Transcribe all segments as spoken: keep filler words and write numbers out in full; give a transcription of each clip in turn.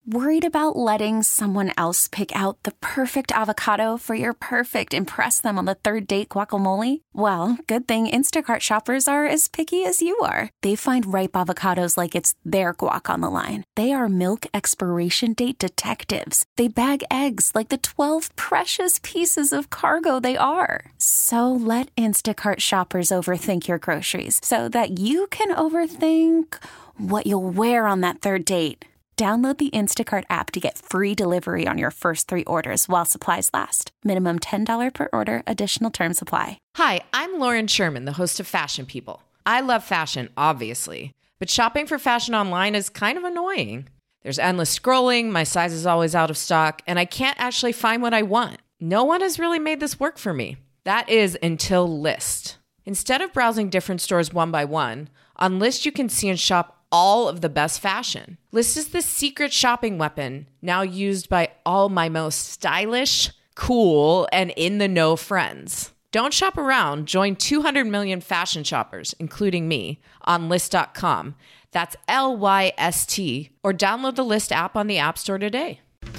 Worried about letting someone else pick out the perfect avocado for your perfect impress them on the third date guacamole? Well, good thing Instacart shoppers are as picky as you are. They find ripe avocados like it's their guac on the line. They are milk expiration date detectives. They bag eggs like the twelve precious pieces of cargo they are. So let Instacart shoppers overthink your groceries so that you can overthink what you'll wear on that third date. Download the Instacart app to get free delivery on your first three orders while supplies last. Minimum ten dollars per order. Additional terms apply. Hi, I'm Lauren Sherman, the host of Fashion People. I love fashion, obviously, but shopping for fashion online is kind of annoying. There's endless scrolling, my size is always out of stock, and I can't actually find what I want. No one has really made this work for me. That is until Lyst. Instead of browsing different stores one by one, on Lyst you can see and shop all of the best fashion. Lyst is the secret shopping weapon now used by all my most stylish, cool, and in-the-know friends. Don't shop around. Join two hundred million fashion shoppers, including me, on Lyst dot com. That's L Y S T. Or download the Lyst app on the App Store today.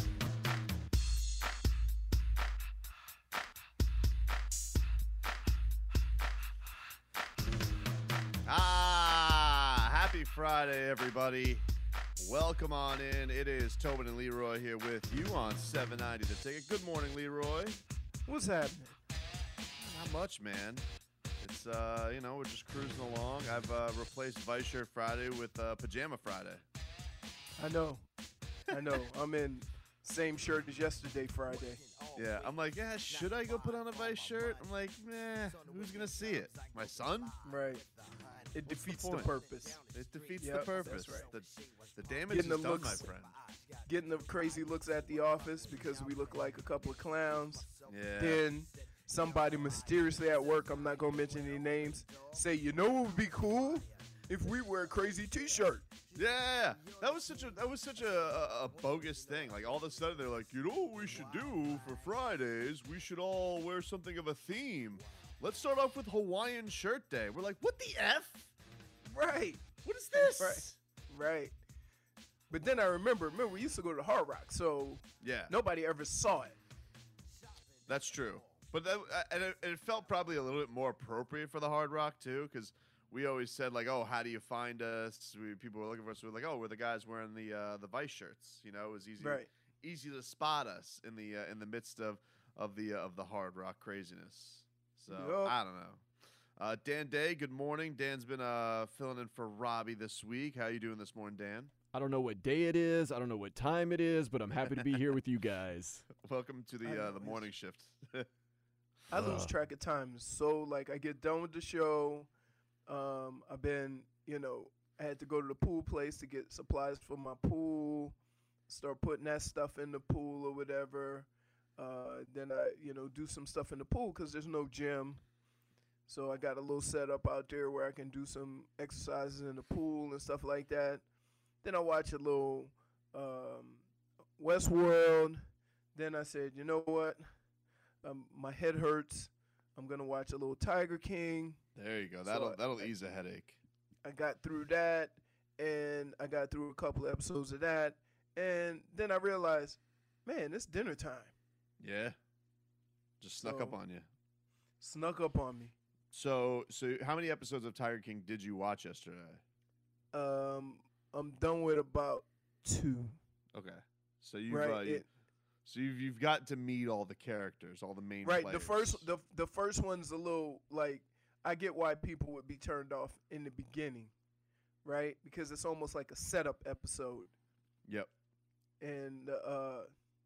Friday, everybody. Welcome on in. It is Tobin and Leroy here with you on seven ninety The Ticket. Good morning, Leroy. What's happening? Not much, man. It's, uh, you know, we're just cruising along. I've uh, replaced Vice Shirt Friday with uh, Pajama Friday. I know. I know. I'm in same shirt as yesterday Friday. Yeah, I'm like, yeah, should I go put on a Vice shirt? I'm like, nah, who's going to see it? My son? Right. It What's defeats the, the purpose. It defeats yep, the purpose. That's right. The, the damage getting is the done, looks, my friend. Getting the crazy looks at the office because we look like a couple of clowns. Yeah. Then somebody mysteriously at work, I'm not going to mention any names, say, you know what would be cool? If we wear a crazy T-shirt. Yeah, that was such a that was such a, a, a bogus thing. Like all of a sudden they're like, you know what we should do for Fridays? We should all wear something of a theme. Let's start off with Hawaiian Shirt Day. We're like, what the F? Right. What is this? Right. Right. But then I remember, remember we used to go to Hard Rock, so yeah, nobody ever saw it. That's true. But that, and it, it felt probably a little bit more appropriate for the Hard Rock too, because we always said like, oh, how do you find us? We, people were looking for us. We were like, oh, we're the guys wearing the uh, the Vice shirts. You know, it was easy, right. easy to spot us in the uh, in the midst of of the uh, of the Hard Rock craziness. So yep. I don't know. Uh, Dan Day, good morning. Dan's been uh, filling in for Robbie this week. How you doing this morning, Dan? I don't know what day it is. I don't know what time it is, but I'm happy to be here with you guys. Welcome to the uh, the morning shift. I lose uh. track of time. So like I get done with the show. Um, I've been, you know, I had to go to the pool place to get supplies for my pool, start putting that stuff in the pool or whatever. Uh, then I, you know, do some stuff in the pool because there's no gym. So I got a little setup out there where I can do some exercises in the pool and stuff like that. Then I watch a little um, Westworld. Then I said, you know what? Um, my head hurts. I'm going to watch a little Tiger King. There you go. That'll so that'll I, ease a headache. I got through that, and I got through a couple of episodes of that, and then I realized, man, it's dinner time. Yeah. Just snuck so, up on you. Snuck up on me. So, so how many episodes of Tiger King did you watch yesterday? Um, I'm done with about two. Okay. So you've right, uh, you, it, so you've you've got to meet all the characters, all the main right. players. The first the the first one's a little like I get why people would be turned off in the beginning, right? Because it's almost like a setup episode. Yep. And uh,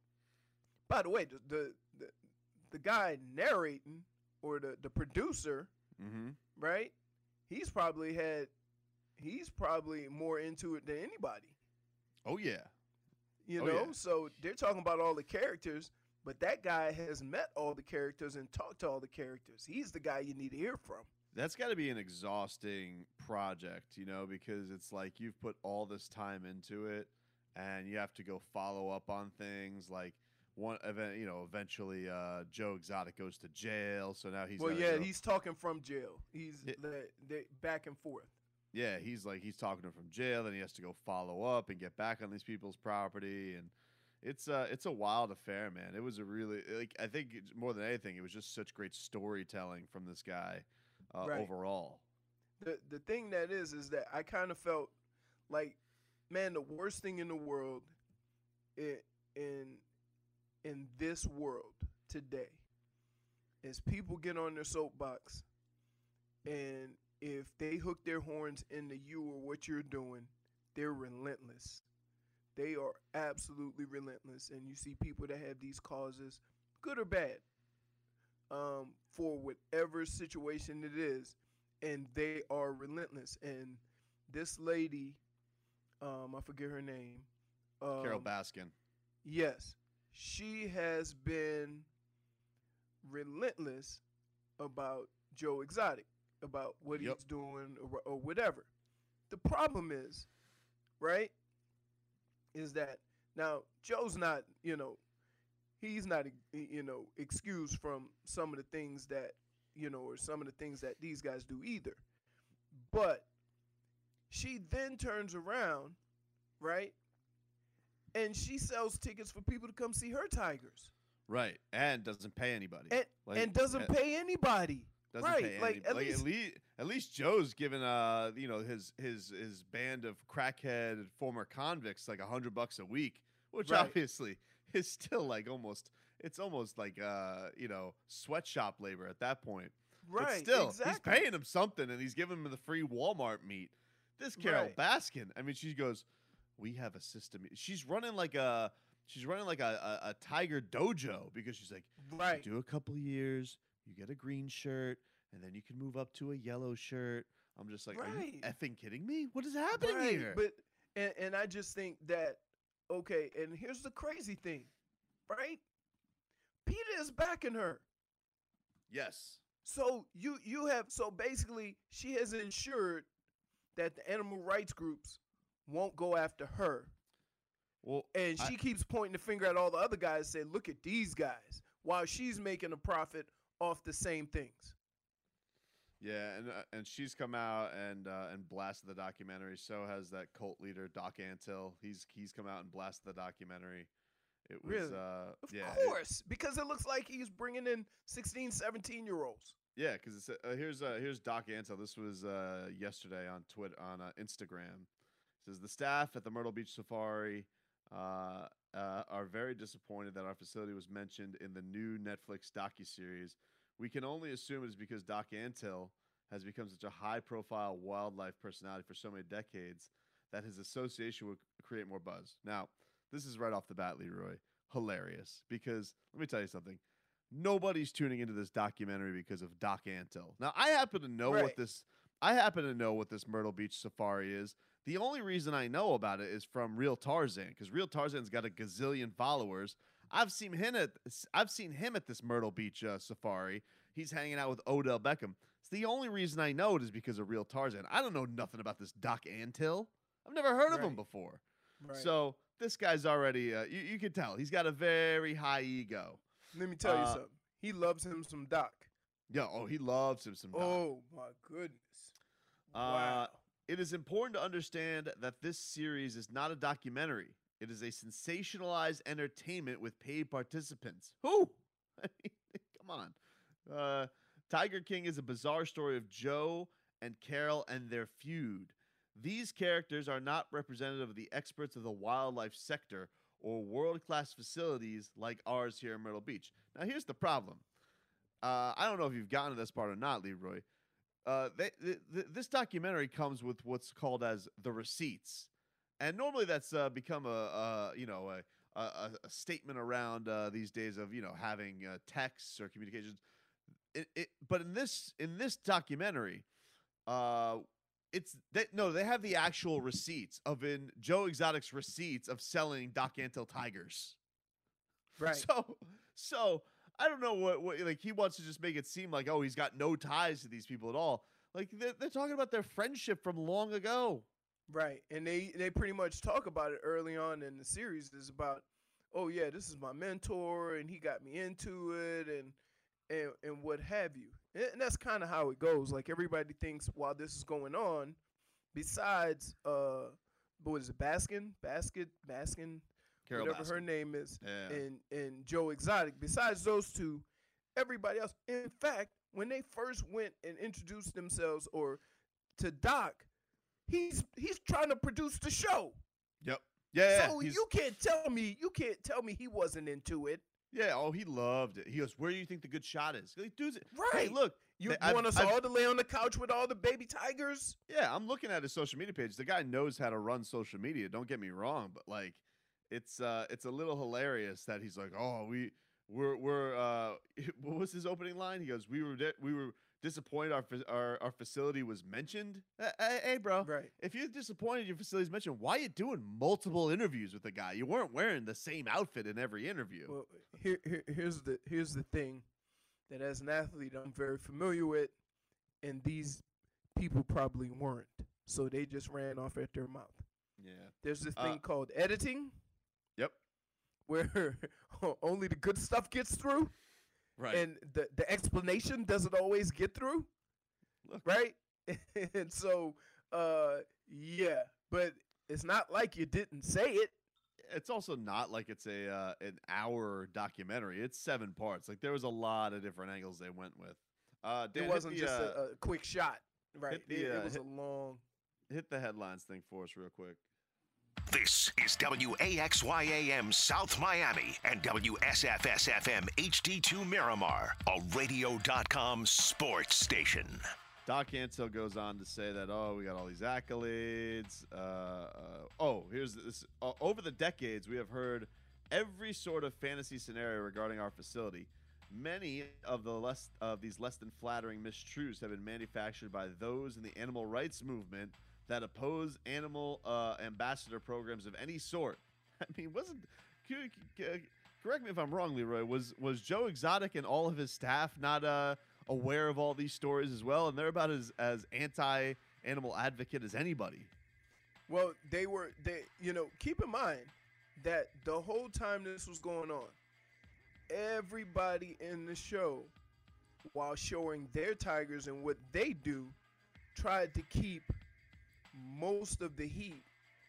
by the way, the the the, the guy narrating or the, the producer, mm-hmm. right? He's probably had, he's probably more into it than anybody. Oh yeah. You oh, know, yeah. so they're talking about all the characters, but that guy has met all the characters and talked to all the characters. He's the guy you need to hear from. That's got to be an exhausting project, you know, because it's like you've put all this time into it, and you have to go follow up on things like one event. You know, eventually uh, Joe Exotic goes to jail, so now he's well, yeah, go. he's talking from jail. He's it, the, the back and forth. Yeah, he's like he's talking to him from jail, and he has to go follow up and get back on these people's property, and it's uh it's a wild affair, man. It was a really like I think it's, more than anything, it was just such great storytelling from this guy uh, Right. overall. The the thing that is is that I kind of felt like, man, the worst thing in the world, in in in this world today, is people get on their soapbox, and if they hook their horns into you or what you're doing, they're relentless. They are absolutely relentless, and you see people that have these causes, good or bad, um, for whatever situation it is, and they are relentless. And this lady, um, I forget her name. Um, Carol Baskin. Yes, she has been relentless about Joe Exotic, about what Yep. he's doing or, or whatever. The problem is, right, is that now Joe's not, you know, he's not, you know, excused from some of the things that, you know, or some of the things that these guys do either. But she then turns around, right, and she sells tickets for people to come see her Tigers, Right, and doesn't pay anybody. and Like, and doesn't uh, pay anybody. Doesn't right, pay like, any, at like least- at least at least Joe's given uh you know his his his band of crackhead former convicts like a hundred bucks a week, which Right. obviously is still like almost it's almost like uh you know sweatshop labor at that point. Right, But still, exactly. he's paying him something, and he's giving him the free Walmart meat. This Carol Right. Baskin, I mean, she goes, "We have a system." She's running like a she's running like a, a, a tiger dojo because she's like, Right. you do a couple of years, you get a green shirt, and then you can move up to a yellow shirt. I'm just like, are you Right. effing kidding me? What is happening Right, here? But and, and I just think that, okay, and here's the crazy thing, right? Peter is backing her. yes, So you you have so basically she has ensured that the animal rights groups won't go after her. well, And I- she keeps pointing the finger at all the other guys, saying, look at these guys, while she's making a profit off the same things. yeah, and uh, and she's come out and uh, and blasted the documentary. So has that cult leader Doc Antle. He's he's come out and blasted the documentary. It was Really? uh, Of yeah, it- course, because it looks like he's bringing in sixteen, seventeen-year-olds. Yeah, because it's uh, here's uh, here's Doc Antle. This was uh, yesterday on Twitter on uh, Instagram. It says the staff at the Myrtle Beach Safari uh, uh, are very disappointed that our facility was mentioned in the new Netflix docuseries. We can only assume it is because Doc Antle has become such a high-profile wildlife personality for so many decades that his association would create more buzz. Now, this is right off the bat, Leroy, hilarious. Because let me tell you something. Nobody's tuning into this documentary because of Doc Antle. Now, I happen to know what Right. this I happen to know what this Myrtle Beach Safari is. The only reason I know about it is from Real Tarzan, because Real Tarzan's got a gazillion followers. I've seen him at I've seen him at this Myrtle Beach uh, Safari. He's hanging out with Odell Beckham. It's the only reason I know it is because of Real Tarzan. I don't know nothing about this Doc Antle. I've never heard of him Right. before. Right. So this guy's already uh, you, you can tell he's got a very high ego. Let me tell you uh, something. He loves him some Doc. Yeah, oh, he loves him some Doc. Oh my goodness! Uh, Wow. It is important to understand that this series is not a documentary. It is a sensationalized entertainment with paid participants. Who? I mean, come on. Uh, Tiger King is a bizarre story of Joe and Carol and their feud. These characters are not representative of the experts of the wildlife sector or world-class facilities like ours here in Myrtle Beach. Now, here's the problem. Uh, I don't know if you've gotten to this part or not, Leroy. Uh, they, th- th- this documentary comes with what's called as the receipts, and normally that's uh, become a, a you know a, a, a statement around uh, these days of you know having uh, texts or communications. It, it, but in this in this documentary, uh, it's they, no they have the actual receipts of in Joe Exotic's receipts of selling Doc Antle tigers. Right. So so. I don't know what, what like he wants to just make it seem like oh he's got no ties to these people at all. Like they're, they're talking about their friendship from long ago. Right. And they they pretty much talk about it early on in the series. Is about, oh yeah, this is my mentor, and he got me into it, and and and what have you. And and that's kind of how it goes. Like everybody thinks while this is going on, besides uh, what is it, Baskin, Basket, Baskin, Carol whatever Baskin. her name is, Yeah. and and Joe Exotic. Besides those two, everybody else. In fact, when they first went and introduced themselves, or to Doc, he's he's trying to produce the show. Yep. Yeah. yeah, So he's- you can't tell me you can't tell me he wasn't into it. yeah. Oh, he loved it. He goes, "Where do you think the good shot is?" Like, dude's, hey, Right. look. You, they- you I've- want us I've- all to lay on the couch with all the baby tigers? Yeah, I'm looking at his social media page. The guy knows how to run social media. Don't get me wrong, but like, it's uh, it's a little hilarious that he's like, "Oh, we we're we're uh, what was his opening line?" He goes, "We were di- we were disappointed our fa- our our facility was mentioned." Uh, hey, hey, bro, Right. if you're disappointed your facility's mentioned, why are you doing multiple interviews with the guy? You weren't wearing the same outfit in every interview. Well, here, here here's the here's the thing that as an athlete I'm very familiar with, and these people probably weren't. So they just ran off at their mouth. yeah. There's this Uh, thing called editing Yep. where only the good stuff gets through, Right. and the the explanation doesn't always get through, Look. right? And so, uh, yeah, but it's not like you didn't say it. It's also not like it's a uh, an hour documentary. It's seven parts. Like there was a lot of different angles they went with. Uh, Dan, It hit wasn't the, just uh, a, a quick shot, right? hit the, it, it uh, was hit- a long. hit the headlines thing for us real quick. This is W A X Y A M South Miami and W S F S F M H D two Miramar, a radio dot com sports station. Doc Antle goes on to say that, oh, we got all these accolades. Uh, uh, oh, here's this. Uh, over the decades, we have heard every sort of fantasy scenario regarding our facility. Many of the less of these less than flattering mistruths have been manufactured by those in the animal rights movement that oppose animal uh, ambassador programs of any sort. I mean, wasn't c- c- correct me if I'm wrong, Leroy. Was was Joe Exotic and all of his staff not uh, aware of all these stories as well? And they're about as as anti-animal advocate as anybody. Well, they were they you know, keep in mind that the whole time this was going on, everybody in the show, while showing their tigers and what they do, tried to keep most of the heat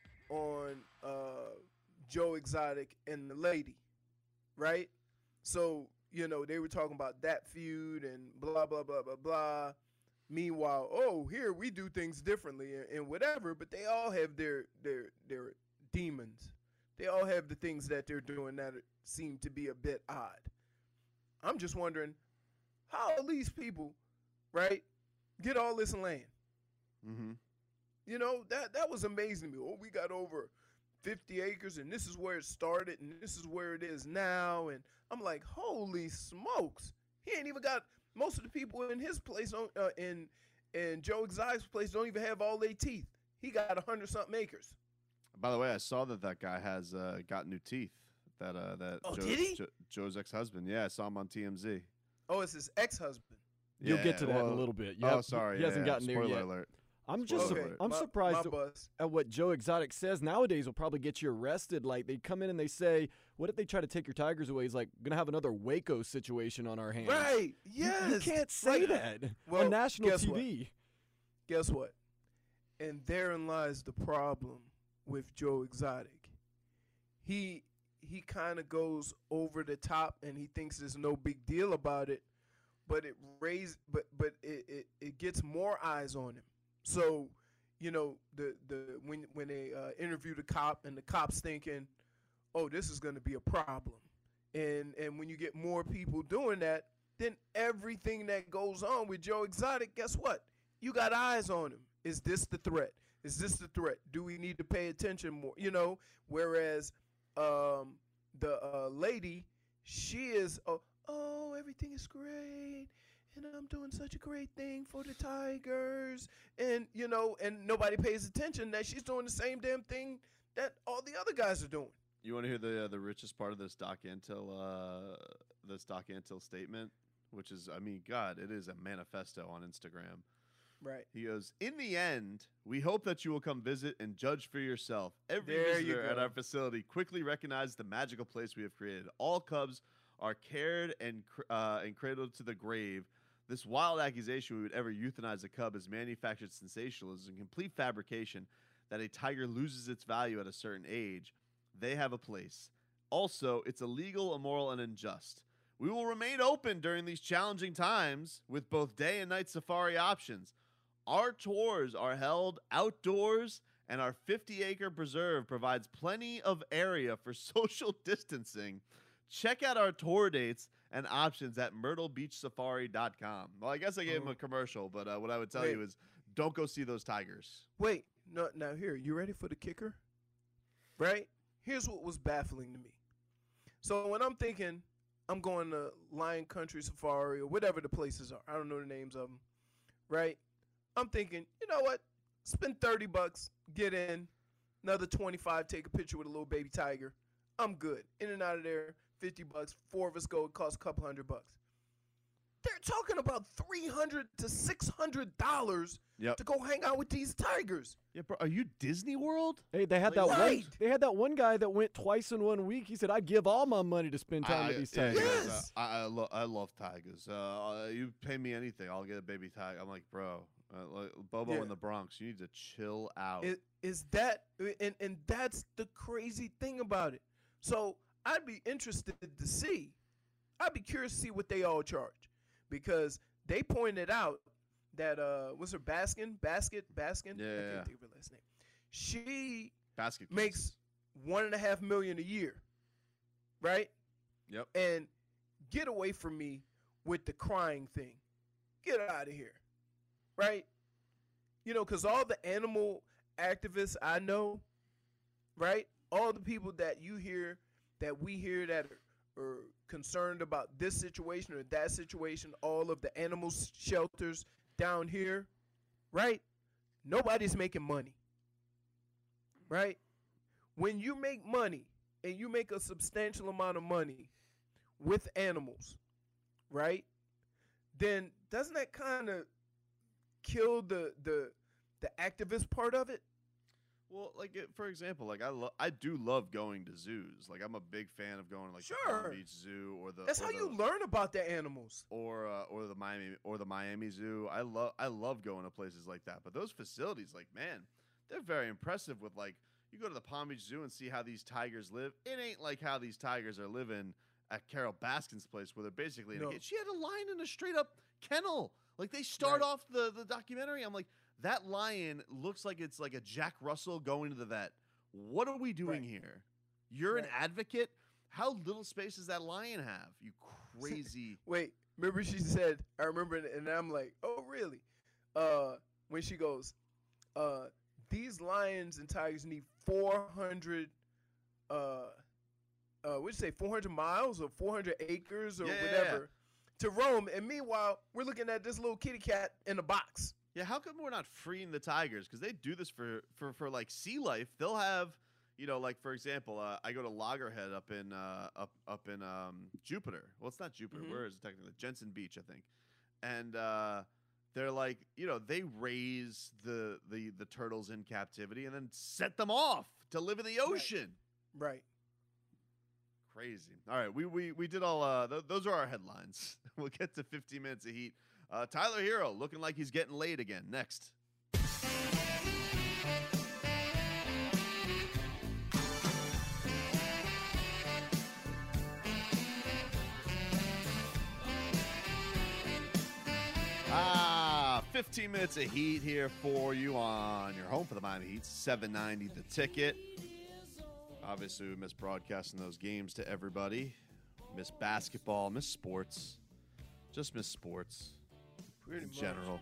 on uh, Joe Exotic and the lady, right? So, you know, they were talking about that feud and blah, blah, blah, blah, blah. Meanwhile, oh, here we do things differently and, and whatever, but they all have their their their demons. They all have the things that they're doing that seem to be a bit odd. I'm just wondering how these people, right, get all this land. Mm-hmm. You know, that that was amazing to me. Oh, we got over fifty acres, and this is where it started, and this is where it is now. And I'm like, holy smokes. He ain't even got, most of the people in his place, don't, uh, in, in Joe Exotic's place, don't even have all their teeth. He got a hundred-something acres. By the way, I saw that that guy has uh, got new teeth. That uh, that Oh, Joe, did he? Jo- Joe's ex-husband. Yeah, I saw him on T M Z. Oh, it's his ex-husband. You'll Yeah, get to that in well- a little bit. Oh, Yeah, he- sorry. He hasn't yeah, gotten there spoiler yet. alert. I'm just Spoiler sur- alert. I'm my, surprised my at, bus. at what Joe Exotic says. Nowadays will probably get you arrested. Like they come in and they say, "What if they try to take your tigers away?" He's like, "Gonna have another Waco situation on our hands." Right. You- Yes. You, can't say Right. that Well, on national guess T V. what? Guess what? And therein lies the problem with Joe Exotic. He he kind of goes over the top and he thinks there's no big deal about it, but it raise but but it, it, it gets more eyes on him. So, you know, the the when when they uh, interview the cop and the cop's thinking, "Oh, this is going to be a problem." And and when you get more people doing that, then everything that goes on with Joe Exotic, guess what? You got eyes on him. Is this the threat? Is this the threat? Do we need to pay attention more? You know, whereas um, the uh, lady, she is, oh, oh, everything is great, and I'm doing such a great thing for the Tigers, and you know, and nobody pays attention that she's doing the same damn thing that all the other guys are doing. You want to hear the uh, the richest part of this Doc Antle uh, this Doc Antle statement, which is, I mean, God, it is a manifesto on Instagram. Right. He goes, "In the end, we hope that you will come visit and judge for yourself. Every There you visitor at go. our facility quickly recognizes the magical place we have created. All cubs are cared and cr- uh, and cradled to the grave. This wild accusation we would ever euthanize a cub is manufactured sensationalism, complete fabrication that a tiger loses its value at a certain age. They have a place. Also, it's illegal, immoral, and unjust. We will remain open during these challenging times with both day and night safari options. Our tours are held outdoors, and our fifty-acre preserve provides plenty of area for social distancing. Check out our tour dates and options at myrtle beach safari dot com. Well, I guess I gave him a commercial, but uh, what I would tell Wait. you is don't go see those tigers. Wait, no, now here, you ready for the kicker? Right? Here's what was baffling to me. So when I'm thinking I'm going to Lion Country Safari or whatever the places are, I don't know the names of them, right? I'm thinking, you know what? Spend thirty bucks, get in, another twenty-five, take a picture with a little baby tiger. I'm good. In and out of there, fifty bucks. Four of us go, it costs a couple hundred bucks. They're talking about three hundred to six hundred dollars Yep. to go hang out with these tigers. Yeah, bro. Are you Disney World? Hey, they had that Right. one. They had that one guy that went twice in one week. He said, "I'd give all my money to spend time I, with these yeah, tigers." he goes, Yes. uh, I, I, lo- I love tigers. Uh, you pay me anything, I'll get a baby tiger. I'm like, bro, uh, like, Bobo Yeah. in the Bronx, you need to chill out. Is, is that and and that's the crazy thing about it. So I'd be interested to see. I'd be curious to see what they all charge, because they pointed out that uh, what's her Baskin, Basket, Baskin. I Yeah, yeah. can't think of her last name. She Basket case. makes one and a half million a year, right? Yep. And get away from me with the crying thing. Get out of here, right? You know, because all the animal activists I know, right? All the people that you hear, that we hear that are, are concerned about this situation or that situation, all of the animal s- shelters down here, right? Nobody's making money, right? When you make money and you make a substantial amount of money with animals, right? Then doesn't that kind of kill the the the activist part of it? Well, like it, for example, like I lo- I do love going to zoos. Like I'm a big fan of going to like the Sure. Palm Beach Zoo or the That's or how the, you learn about the animals. or uh, or the Miami or the Miami Zoo. I love I love going to places like that. But those facilities, like man, they're very impressive. With like you go to the Palm Beach Zoo and see how these tigers live. It ain't like how these tigers are living at Carol Baskin's place, where they're basically in a No. cage. She had a lion in a straight up kennel. Like they start Right. off the the documentary. I'm like, that lion looks like it's like a Jack Russell going to the vet. What are we doing Right. here? You're an Right. advocate. How little space does that lion have? You crazy. Wait, remember she said, I remember, it, and I'm like, oh, really? Uh, when she goes, uh, these lions and tigers need four hundred, uh, uh, what'd you say, four hundred miles or four hundred acres or Yeah, yeah, whatever to roam. And meanwhile, we're looking at this little kitty cat in a box. Yeah, how come we're not freeing the tigers? Because they do this for, for, for like sea life. They'll have, you know, like for example, uh, I go to Loggerhead up in uh, up up in um, Jupiter. Well, it's not Jupiter. Mhm. Where is it technically? Jensen Beach, I think. And uh, they're like, you know, they raise the, the the turtles in captivity and then set them off to live in the ocean. Right. Crazy. All right, we we we did all. Uh, th- those are our headlines. We'll get to fifteen minutes of heat. Uh, Tyler Hero looking like he's getting laid again. Next. Ah, fifteen minutes of heat here for you on your home for the Miami Heat, seven ninety The Ticket. Obviously, we miss broadcasting those games to everybody. Miss basketball, miss sports. Just miss sports Pretty in much. general.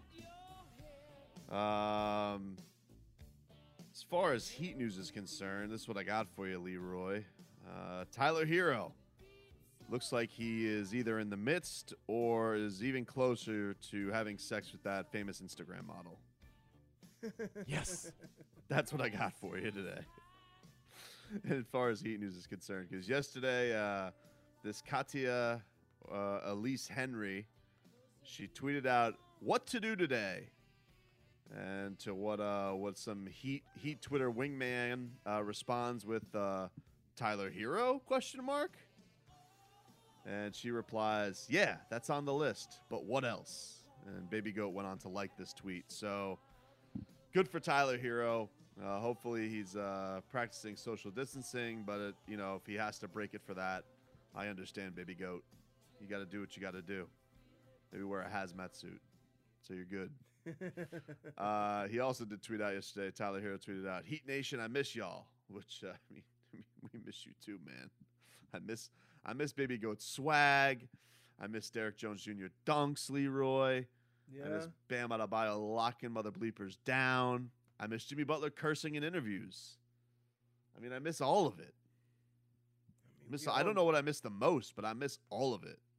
Um, as far as Heat news is concerned, this is what I got for you, Leroy. Uh, Tyler Hero looks like he is either in the midst or is even closer to having sex with that famous Instagram model. Yes. That's what I got for you today. As far as Heat news is concerned, because yesterday, uh, this Katia uh, Elise Henry, she tweeted out what to do today, and to what uh, what some Heat Heat Twitter wingman uh, responds with uh, Tyler Hero question mark, and she replies, "Yeah, that's on the list, but what else?" And Baby Goat went on to like this tweet. So good for Tyler Hero. Uh, hopefully he's uh, practicing social distancing, but it, you know, if he has to break it for that, I understand, Baby Goat. You got to do what you got to do. Maybe wear a hazmat suit, so you're good. uh, he also did tweet out yesterday. Tyler Hero tweeted out, "Heat Nation, I miss y'all." Which uh, I mean, we miss you too, man. I miss I miss Baby Goat's swag. I miss Derek Jones Junior dunks, Leroy. Yeah. I miss Bam Adebayo locking mother bleepers down. I miss Jimmy Butler cursing in interviews. I mean, I miss all of it. I, mean, Miss, we I don't all- know what I miss the most, but I miss all of it.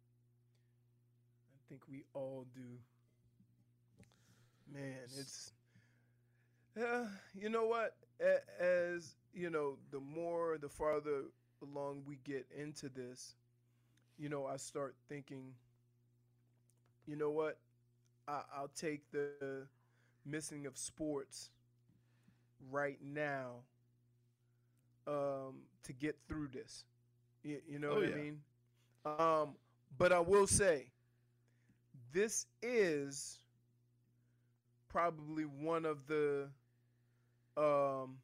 I think we all do. Man, it's uh, you know what? A- As you know, the more the farther along we get into this, you know, I start thinking, you know what? I- I'll take the missing of sports right now um, to get through this. You, you know Oh, what yeah. I mean? Um, but I will say, this is probably one of the um,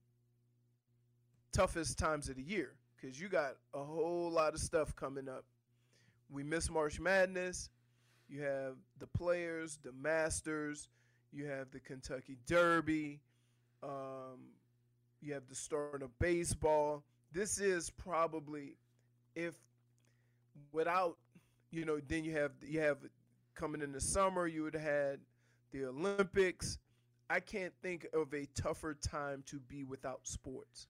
toughest times of the year because you got a whole lot of stuff coming up. We miss March Madness. You have the Players, the Masters. You have the Kentucky Derby. Um, you have the start of baseball. This is probably, if without, you know, then you have you have coming in the summer. You would have had the Olympics. I can't think of a tougher time to be without sports.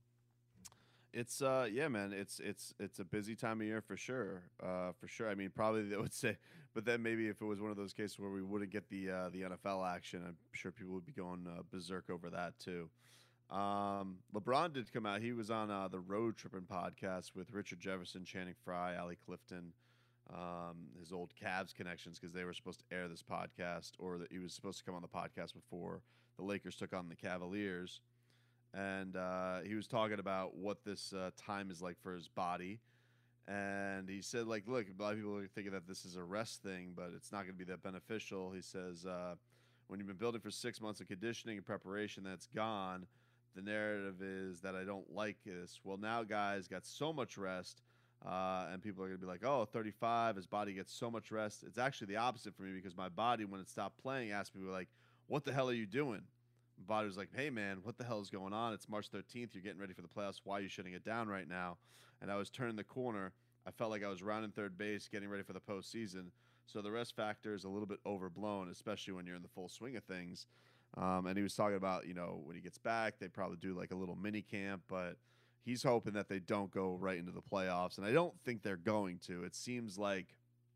It's uh yeah, man. It's it's it's a busy time of year for sure. Uh, for sure. I mean, probably they would say, but then maybe if it was one of those cases where we wouldn't get the uh, the N F L action, I'm sure people would be going uh, berserk over that too. Um, LeBron did come out. He was on uh, the Road Trippin' podcast with Richard Jefferson, Channing Frye, Allie Clifton, um, his old Cavs connections because they were supposed to air this podcast, or that he was supposed to come on the podcast before the Lakers took on the Cavaliers. And uh, he was talking about what this uh, time is like for his body. And he said, like, look, a lot of people are thinking that this is a rest thing, but it's not going to be that beneficial. He says, uh, when you've been building for six months of conditioning and preparation that's gone, the narrative is that I don't like this. Well, now guys got so much rest, uh, and people are going to be like, oh, thirty-five, his body gets so much rest. It's actually the opposite for me because my body, when it stopped playing, asked me, like, what the hell are you doing? My body was like, hey, man, what the hell is going on? It's March thirteenth. You're getting ready for the playoffs. Why are you shutting it down right now? And I was turning the corner. I felt like I was rounding third base, getting ready for the postseason. So the rest factor is a little bit overblown, especially when you're in the full swing of things. Um, and he was talking about, you know, when he gets back, they probably do like a little mini camp, but he's hoping that they don't go right into the playoffs. And I don't think they're going to. It seems like,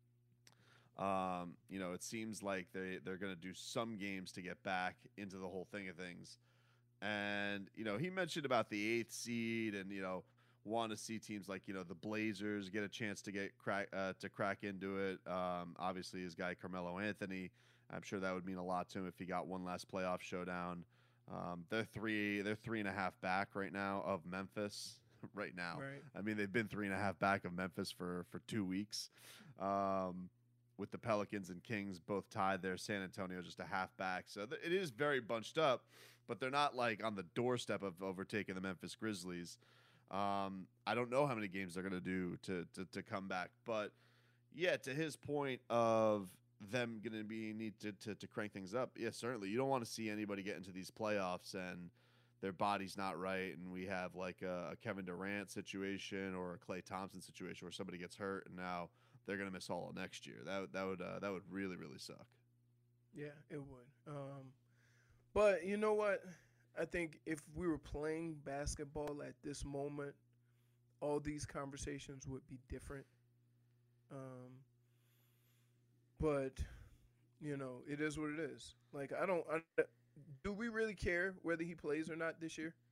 um, you know, it seems like they, they're going to do some games to get back into the whole thing of things. And, you know, he mentioned about the eighth seed and, you know, want to see teams like, you know, the Blazers get a chance to get crack uh, to crack into it. Um, obviously, his guy Carmelo Anthony, I'm sure that would mean a lot to him if he got one last playoff showdown. Um, they're three, they're three and a half back right now of Memphis. right now, Right. I mean, they've been three and a half back of Memphis for for two weeks. Um, with the Pelicans and Kings both tied there, San Antonio just a half back. So th- it is very bunched up, but they're not like on the doorstep of overtaking the Memphis Grizzlies. Um, I don't know how many games they're going to do to to to come back, but yeah, to his point of them going to be need to, to to crank things up. Yeah, certainly. You don't want to see anybody get into these playoffs and their body's not right, and we have like a, a Kevin Durant situation or a Klay Thompson situation where somebody gets hurt and now they're going to miss all of next year. That that would uh, that would really really suck. Yeah, it would. Um, but you know what? I think if we were playing basketball at this moment, all these conversations would be different. Um, but you know, it is what it is. Like I don't. I, do we really care whether he plays or not this year?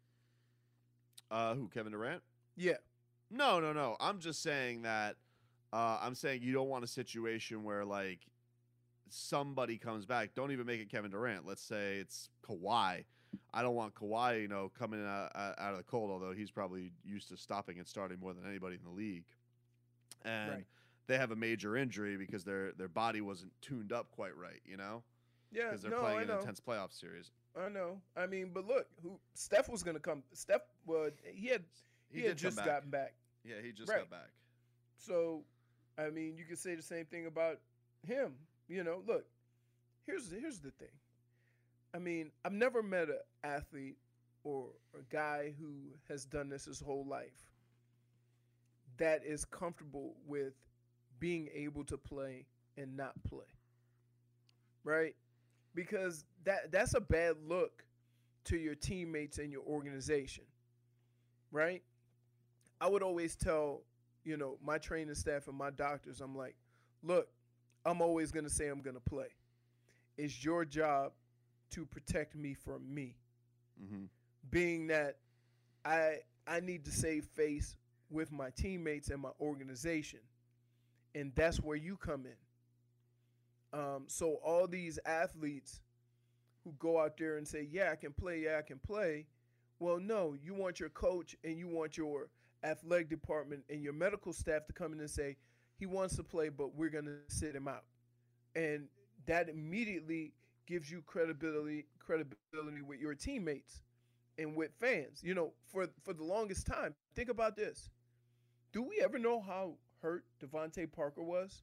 Uh, who, Kevin Durant? Yeah. No, no, no. I'm just saying that. Uh, I'm saying you don't want a situation where like somebody comes back. Don't even make it Kevin Durant. Let's say it's Kawhi. I don't want Kawhi, you know, coming out, out of the cold, although he's probably used to stopping and starting more than anybody in the league. And Right. they have a major injury because their their body wasn't tuned up quite right, you know? Yeah, Because they're no, playing I an know. intense playoff series. I know. I mean, but look, who Steph was gonna come. Steph, well, he had he, He had did come just back. gotten back. Yeah, he just Right. got back. So, I mean, you could say the same thing about him. You know, look, here's here's the thing. I mean, I've never met an athlete or a guy who has done this his whole life that is comfortable with being able to play and not play. Right? Because that that's a bad look to your teammates and your organization. Right? I would always tell, you know, my training staff and my doctors, I'm like, look, I'm always going to say I'm going to play. It's your job to protect me from me. Mm-hmm. Being that I I need to save face with my teammates and my organization. And that's where you come in. Um, so all these athletes who go out there and say, yeah, I can play, yeah, I can play. Well, no, you want your coach and you want your athletic department and your medical staff to come in and say, he wants to play, but we're going to sit him out. And that immediately gives you credibility credibility with your teammates and with fans. You know, for, for the longest time, think about this. Do we ever know how hurt Devontae Parker was?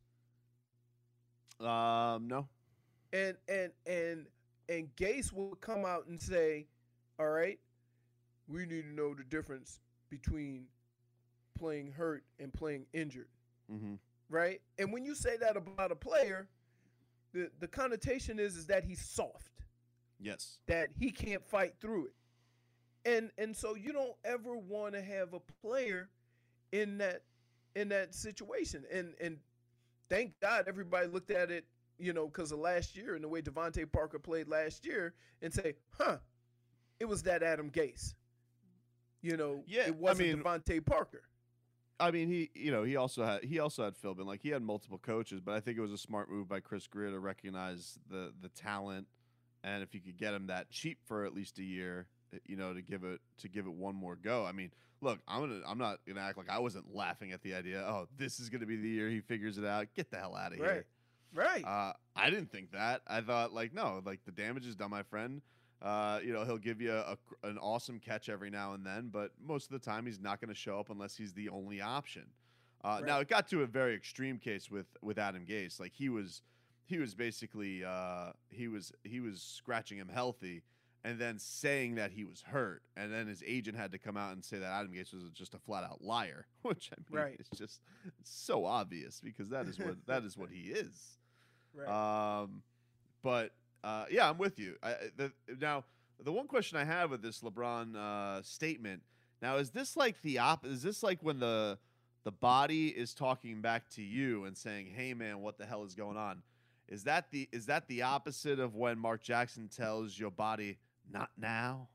Um, no. And and and and Gase will come out and say, all right, we need to know the difference between playing hurt and playing injured. Mm-hmm. Right? And when you say that about a player, the, the connotation is, is that he's soft, Yes. that he can't fight through it. And and so you don't ever want to have a player in that in that situation. And and thank God everybody looked at it, you know, because of last year and the way Devontae Parker played last year and say, huh, it was that Adam Gase. You know, Yeah, I it wasn't mean- Devontae Parker. I mean, he you know he also had he also had Philbin. Like he had multiple coaches, but I think it was a smart move by Chris Greer to recognize the the talent, and if you could get him that cheap for at least a year, you know, to give it to give it one more go. I mean, look, I'm gonna I'm not gonna act like I wasn't laughing at the idea. Oh, this is gonna be the year he figures it out. Get the hell out of Right. here. Right. Uh, I didn't think that. I thought like no, like the damage is done, my friend. Uh, you know, he'll give you a, a, an awesome catch every now and then, but most of the time he's not going to show up unless he's the only option. Uh, Right. Now it got to a very extreme case with with Adam Gase. Like he was he was basically uh, he was he was scratching him healthy and then saying that he was hurt, and then his agent had to come out and say that Adam Gase was just a flat out liar, which I mean, Right. it's just it's so obvious because that is what that is what he is. right. Um, but uh, yeah, I'm with you. I, I- the, now, the one question I have with this LeBron uh, statement now is this like the op? Is this like when the the body is talking back to you and saying, "Hey, man, what the hell is going on?" Is that the is that the opposite of when Mark Jackson tells your body, "Not now"?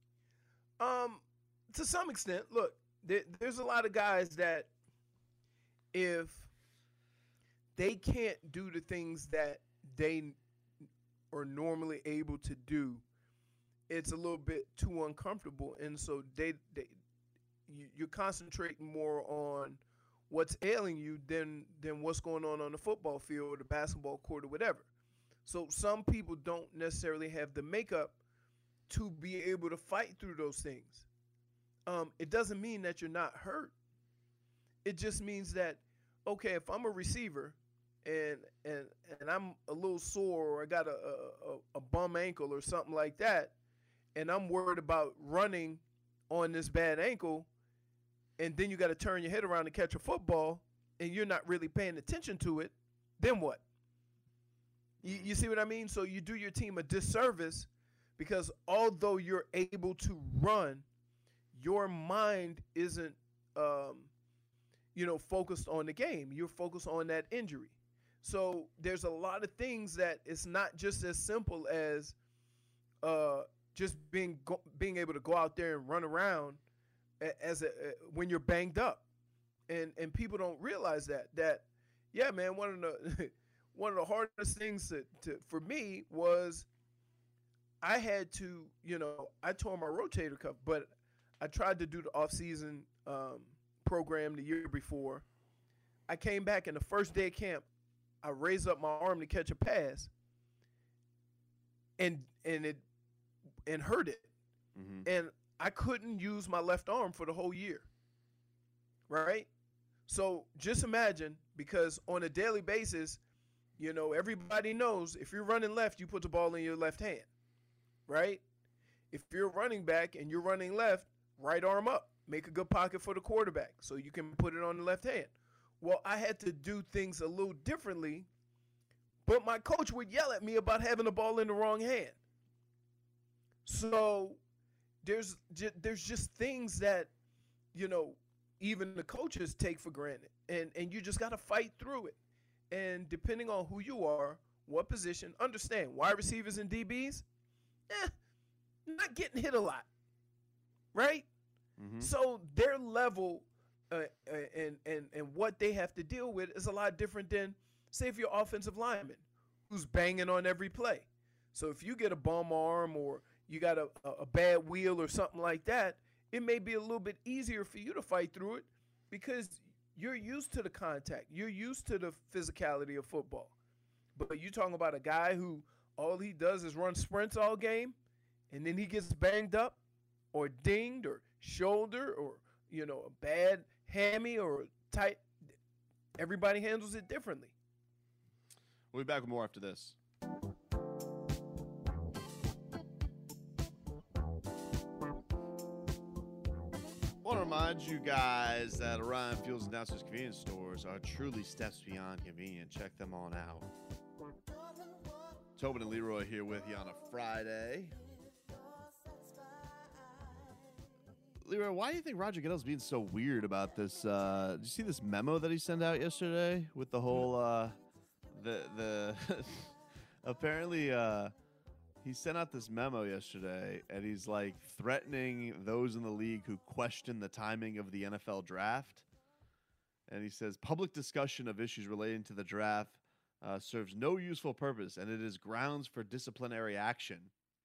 Um, to some extent, look, there, there's a lot of guys that if they can't do the things that they n- are normally able to do, it's a little bit too uncomfortable, and so they, they you, you're concentrating more on what's ailing you than than what's going on on the football field or the basketball court or whatever. So some people don't necessarily have the makeup to be able to fight through those things. Um, it doesn't mean that you're not hurt. It just means that, okay, if I'm a receiver and and and I'm a little sore or I got a, a, a bum ankle or something like that, and I'm worried about running on this bad ankle, and then you got to turn your head around to catch a football, and you're not really paying attention to it, then what? You, you see what I mean? So you do your team a disservice because although you're able to run, your mind isn't, um, you know, focused on the game. You're focused on that injury. So there's a lot of things that it's not just as simple as uh, just being go- being able to go out there and run around a- as a, uh, when you're banged up, and and people don't realize that that yeah, man, one of the one of the hardest things to, to for me was I had to, you know, I tore my rotator cuff, but I tried to do the off-season um, program the year before. I came back in the first day of camp. I raised up my arm to catch a pass, and and it and hurt it, Mm-hmm. and I couldn't use my left arm for the whole year. Right? So just imagine, because on a daily basis, you know, everybody knows if you're running left, you put the ball in your left hand, right? If you're running back and you're running left, right arm up, make a good pocket for the quarterback so you can put it on the left hand. Well, I had to do things a little differently, but my coach would yell at me about having the ball in the wrong hand. So there's there's just things that, you know, even the coaches take for granted, and and you just got to fight through it. And depending on who you are, what position, understand, wide receivers and D Bs, eh, not getting hit a lot, right? Mm-hmm. So their level uh, uh, and, and, and what they have to deal with is a lot different than, say, if you're offensive lineman who's banging on every play. So if you get a bum arm or you got a, a bad wheel or something like that, it may be a little bit easier for you to fight through it because you're used to the contact. You're used to the physicality of football. But you're talking about a guy who all he does is run sprints all game, and then he gets banged up or dinged or shoulder or, you know, a bad hammy or tight. Everybody handles it differently. We'll be back with more after this. I want to remind you guys that Orion Fuels and Downstairs Convenience Stores are truly steps beyond convenient. Check them on out. Tobin and Leroy here with you on a Friday. Leroy, why do you think Roger Goodell's being so weird about this? Uh, did you see this memo that he sent out yesterday with the whole uh, the the apparently uh, he sent out this memo yesterday, and he's like threatening those in the league who question the timing of the N F L draft. And he says public discussion of issues relating to the draft uh, serves no useful purpose, and it is grounds for disciplinary action.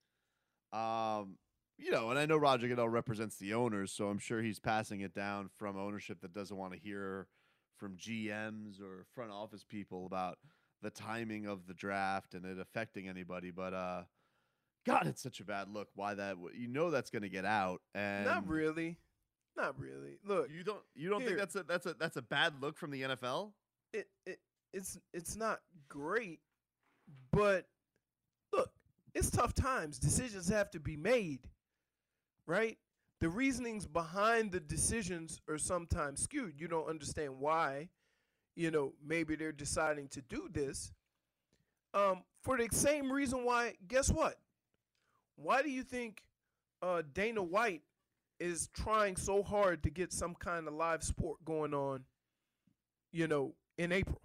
Um, you know, and I know Roger Goodell represents the owners, so I'm sure he's passing it down from ownership that doesn't want to hear from G Ms or front office people about the timing of the draft and it affecting anybody. But uh, God, it's such a bad look. Why that? You know that's going to get out. And Not really. Not really. Look, You don't. You don't Here. think that's a that's a that's a bad look from the N F L? it, it it's it's not great, but look, it's tough times. Decisions have to be made, right? The reasonings behind the decisions are sometimes skewed. You don't understand why, you know, maybe they're deciding to do this. Um, for the same reason why, guess what? Why do you think uh, Dana White is trying so hard to get some kind of live sport going on, you know, in April?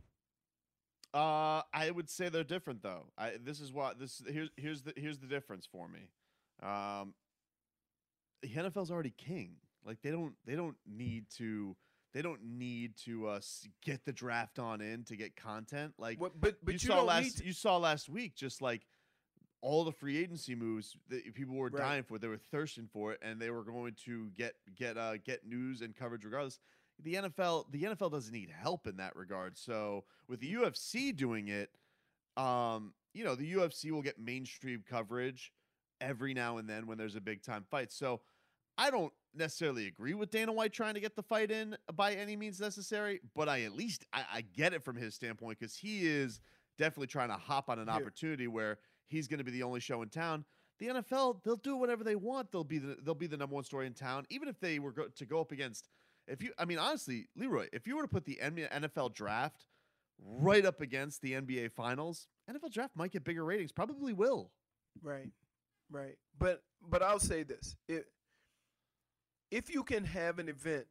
Uh, I would say they're different though. I this is what this here's here's the here's the difference for me. Um, the N F L's already king. Like they don't they don't need to they don't need to uh s- get the draft on in to get content. Like What, but but you, you, saw don't last need to, you saw last week, just like all the free agency moves that people were Right. dying for. They were thirsting for it, and they were going to get get uh get news and coverage regardless. The N F L the N F L doesn't need help in that regard. So with the U F C doing it, um, you know, the U F C will get mainstream coverage every now and then when there's a big time fight. So I don't necessarily agree with Dana White trying to get the fight in by any means necessary, but I at least I, I get it from his standpoint because he is definitely trying to hop on an Yeah. opportunity where he's going to be the only show in town. The N F L, they'll do whatever they want. They'll be the they'll be the number one story in town, even if they were go, to go up against. If you, I mean, honestly, Leroy, if you were to put the N F L draft right up against the N B A finals, N F L draft might get bigger ratings. Probably will. right, right. But but I'll say this: if if you can have an event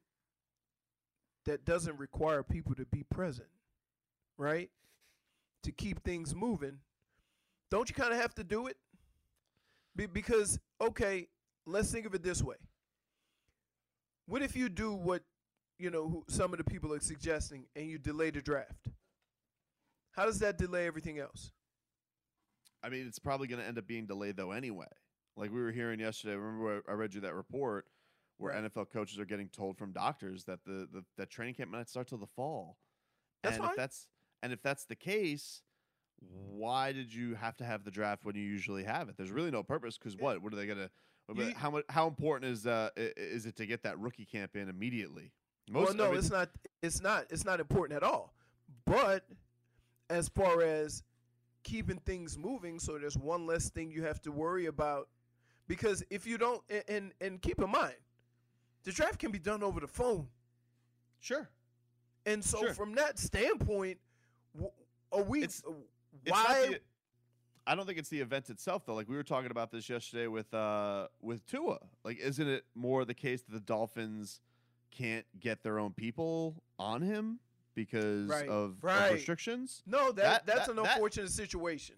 that doesn't require people to be present, right, to keep things moving, don't you kind of have to do it? Be, because okay, let's think of it this way. What if you do what, you know, who, some of the people are suggesting and you delay the draft? How does that delay everything else? I mean, it's probably going to end up being delayed though anyway. Like we were hearing yesterday. Remember, I read you that report where Right. N F L coaches are getting told from doctors that the, the that training camp might not start till the fall, That's and fine. if that's and if that's the case, why did you have to have the draft when you usually have it? There's really no purpose because what? What are they gonna? You- how much? How important is uh i- is it to get that rookie camp in immediately? well, I no, mean, it's not. It's not. It's not important at all. But as far as keeping things moving, so there's one less thing you have to worry about. Because if you don't, and and, and keep in mind, the draft can be done over the phone. Sure. And so Sure. from that standpoint, w- are we? It's- uh, It's not why? the- I don't think it's the event itself, though. Like we were talking about this yesterday with uh with Tua. Like, isn't it more the case that the Dolphins can't get their own people on him because Right, of, of right. restrictions? no, that, that- that's that- an that- unfortunate situation.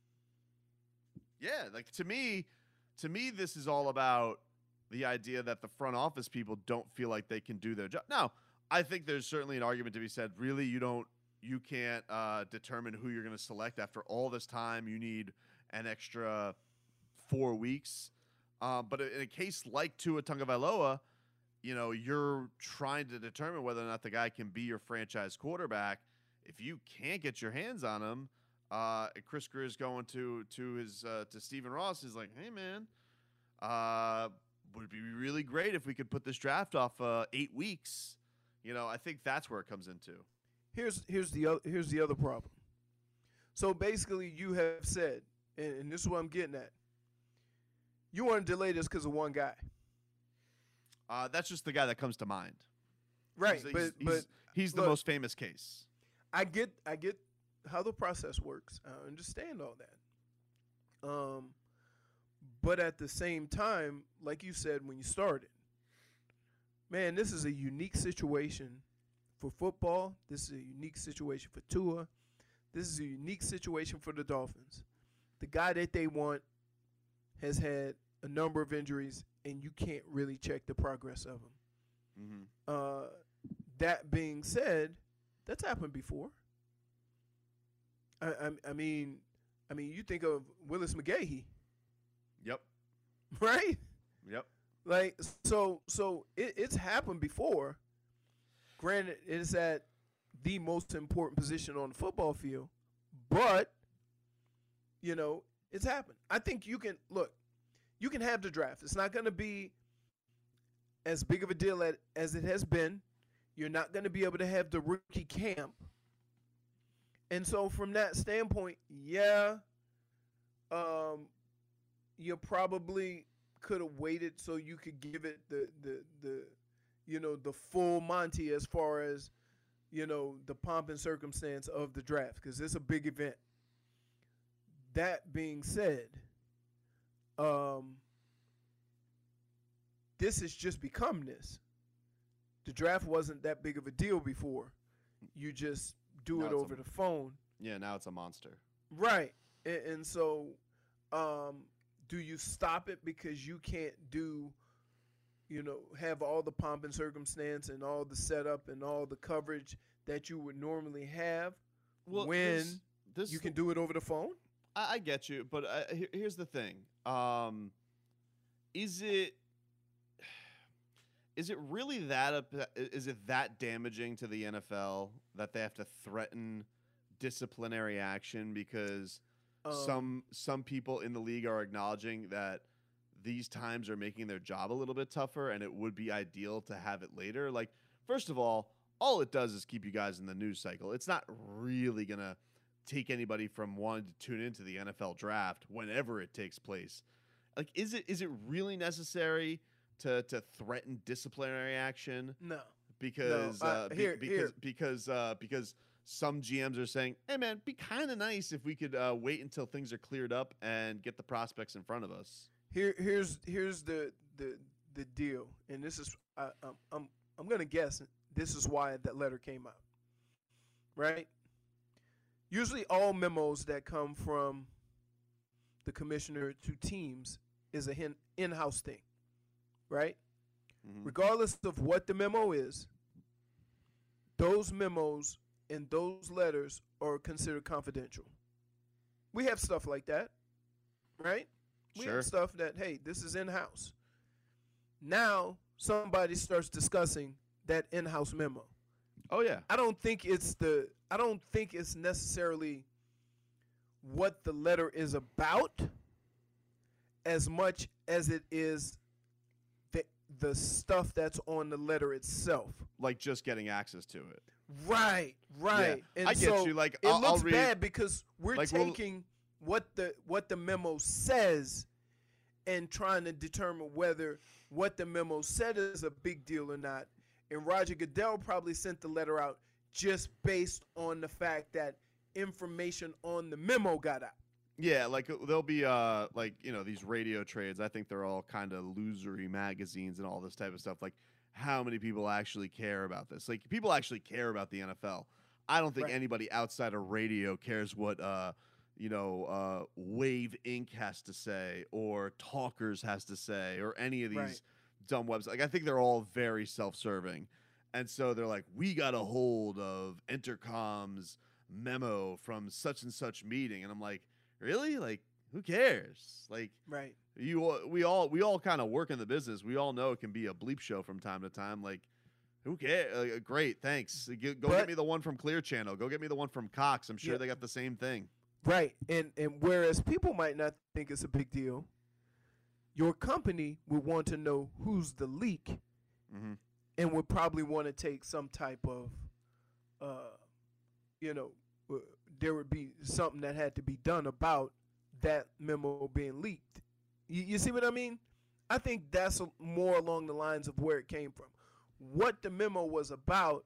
Yeah, like to me, to me, this is all about the idea that the front office people don't feel like they can do their job. Now, I think there's certainly an argument to be said. Really, you don't, you can't uh, determine who you're going to select after all this time. You need an extra four weeks. Uh, but in a case like Tua Tagovailoa, you know, you're trying to determine whether or not the guy can be your franchise quarterback. If you can't get your hands on him, uh, Chris Greer is going to to his uh, to Stephen Ross. He's like, hey man, uh, would be really great if we could put this draft off uh, eight weeks. You know, I think that's where it comes into. Here's here's the other here's the other problem. So basically, you have said, and, and this is what I'm getting at. You want to delay this because of one guy, Uh, that's just the guy that comes to mind. right? He's, but he's, but he's, he's the look, most famous case. I get I get how the process works. I understand all that. Um, but at the same time, like you said when you started, man, this is a unique situation for football. This is a unique situation for Tua. This is a unique situation for the Dolphins. The guy that they want has had a number of injuries, and you can't really check the progress of him. Mm-hmm. Uh, that being said, that's happened before. I, I, I mean, I mean, you think of Willis McGahee, Yep. right? Yep. Like, so, so it, it's happened before. Granted, it is at the most important position on the football field, but you know, it's happened. I think you can look. You can have the draft. It's not going to be as big of a deal at, as it has been. You're not going to be able to have the rookie camp. And so from that standpoint, yeah, um, you probably could have waited so you could give it the, the, the, you know, the full Monty as far as, you know, the pomp and circumstance of the draft, because it's a big event. That being said, um, this has just become this. The draft wasn't that big of a deal before. You just do Now it it's over a- the phone. Yeah, now it's a monster. Right. And, and so um, do you stop it because you can't do, you know, have all the pomp and circumstance and all the setup and all the coverage that you would normally have when this, this you can do it over the phone? I, I get you, but uh, here, here's the thing: um, is it is it really that up, is it that damaging to the N F L that they have to threaten disciplinary action because Um, some some people in the league are acknowledging that these times are making their job a little bit tougher, and it would be ideal to have it later? Like, first of all, all it does is keep you guys in the news cycle. It's not really gonna take anybody from wanting to tune into the N F L draft whenever it takes place. Like, is it is it really necessary to to threaten disciplinary action No. because No, uh, uh, be- here- because here. because uh, because some G Ms are saying, "Hey man, be kind of nice if we could uh, wait until things are cleared up and get the prospects in front of us." Here, here's here's the the the deal, and this is I, I'm I'm I'm gonna guess this is why that letter came out, right? Usually, all memos that come from the commissioner to teams is a hin- in-house thing, right? Mhm. Regardless of what the memo is, those memos and those letters are considered confidential. We have stuff like that, right? We Sure. have stuff that, hey, this is in-house. Now, somebody starts discussing that in-house memo. Oh yeah. I don't think it's the I don't think it's necessarily what the letter is about as much as it is the the stuff that's on the letter itself. Like just getting access to it. Right, right. Yeah, and I get so you. Like it I'll, looks I'll read, bad because we're like, we'll- taking what the what the memo says and trying to determine whether what the memo said is a big deal or not. And Roger Goodell probably sent the letter out just based on the fact that information on the memo got out. Yeah, like there'll be uh like, you know, these radio trades. I think they're all kind of losery magazines and all this type of stuff. Like, how many people actually care about this? Like, people actually care about the N F L. I don't think Right. anybody outside of radio cares what uh you know, uh, Wave Incorporated has to say, or Talkers has to say, or any of these Right. dumb websites. Like, I think they're all very self-serving. And so they're like, we got a hold of Intercom's memo from such and such meeting. And I'm like, really? Like, who cares? Like, Right. you, we all, we all kind of work in the business. We all know it can be a bleep show from time to time. Like, who cares? Uh, great, thanks. Go, go But- get me the one from Clear Channel. Go get me the one from Cox. I'm sure Yeah. they got the same thing. Right. And and whereas people might not think it's a big deal, your company would want to know who's the leak Mm-hmm. and would probably want to take some type of, uh, you know, uh, there would be something that had to be done about that memo being leaked. You, you see what I mean? I think that's a, more along the lines of where it came from. What the memo was about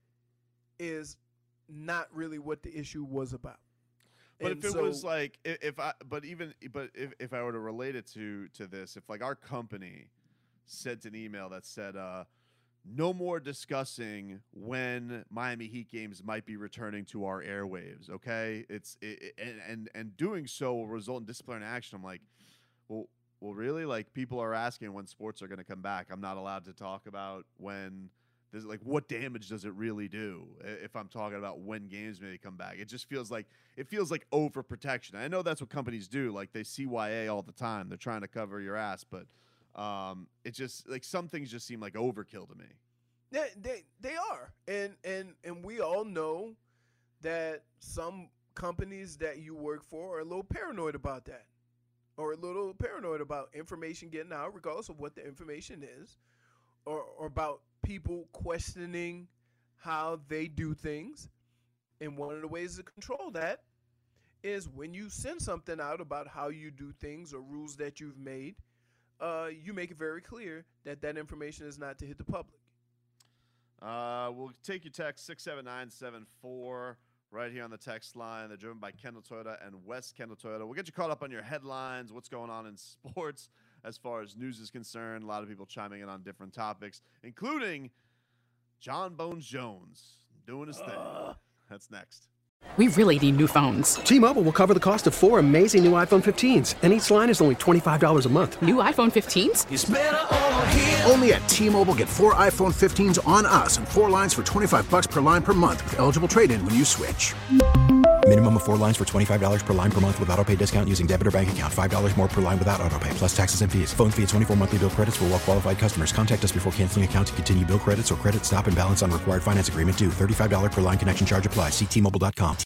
is not really what the issue was about. But And if it so- was like, if, if I, but even, but if, if I were to relate it to to this, if like our company sent an email that said, uh, no more discussing when Miami Heat games might be returning to our airwaves. Okay, it's it, it- and and and doing so will result in disciplinary action. I'm like, well, well, really? Like, people are asking when sports are going to come back. I'm not allowed to talk about when. There's like, what damage does it really do i- if I'm talking about when games may come back? It just feels like it feels like overprotection. I know that's what companies do. Like, they C Y A all the time. They're trying to cover your ass, but um, it just like some things just seem like overkill to me. They, they they are, and and and we all know that some companies that you work for are a little paranoid about that, or a little paranoid about information getting out, regardless of what the information is, or or about people questioning how they do things. And one of the ways to control that is when you send something out about how you do things or rules that you've made, uh, you make it very clear that that information is not to hit the public. Uh, we'll take your text six seven nine seven four right here on the text line. They're driven by Kendall Toyota and West Kendall Toyota. We'll get you caught up on your headlines, what's going on in sports as far as news is concerned. A lot of people chiming in on different topics, including John Bones Jones doing his thing. That's next. We really need new phones. T-Mobile will cover the cost of four amazing new iPhone fifteens, and each line is only twenty-five dollars a month. New iPhone fifteens? It's better over here. Only at T-Mobile, get four iPhone fifteens on us and four lines for twenty-five bucks per line per month with eligible trade-in when you switch. Minimum of four lines for twenty-five dollars per line per month with autopay discount using debit or bank account. five dollars more per line without autopay, plus taxes and fees. Phone fee at twenty-four monthly bill credits for well-qualified customers. Contact us before canceling account to continue bill credits or credit stop and balance on required finance agreement due. thirty-five dollars per line connection charge applies. See T Mobile dot com.